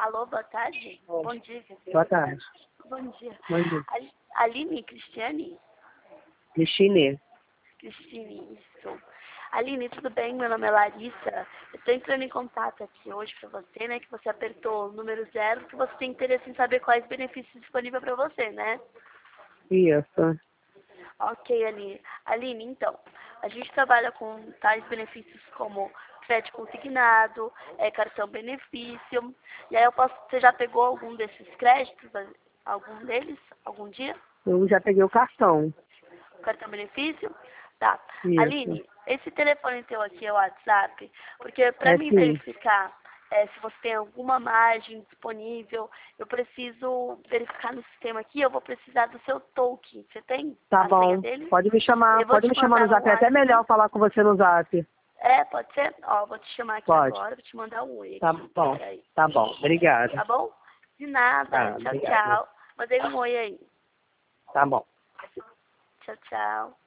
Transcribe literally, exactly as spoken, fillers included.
Alô, boa tarde? Bom, Bom dia. boa tarde. Bom dia. Bom dia. Ali- Aline, Cristiane? Cristine. Cristine, isso. Aline, tudo bem? Meu nome é Larissa. Eu estou entrando em contato aqui hoje para você, né? Que você apertou o número zero, que você tem interesse em saber quais benefícios disponíveis para você, né? Isso. Ok, Aline. Aline, então, a gente trabalha com tais benefícios como crédito consignado, é, cartão benefício. E aí eu posso, você já pegou algum desses créditos, algum deles, algum dia? Eu já peguei o cartão. Cartão benefício? Tá. Isso. Aline, esse telefone teu aqui é o WhatsApp, porque para É mim sim. verificar é, se você tem alguma margem disponível, eu preciso verificar no sistema aqui, eu vou precisar do seu token. Você tem Tá a senha bom. dele? Pode me chamar, Eu vou pode te me chamar mandar no no zap. É até WhatsApp. melhor falar com você no zap. É, pode ser? Ó, vou te chamar aqui Pode. agora, vou te mandar um oi Tá aqui. bom. Peraí. Tá bom. Obrigado. Tá bom? De nada. Tá, Tchau, obrigado. tchau. Mandei um oi aí. Tá bom. Tchau, tchau.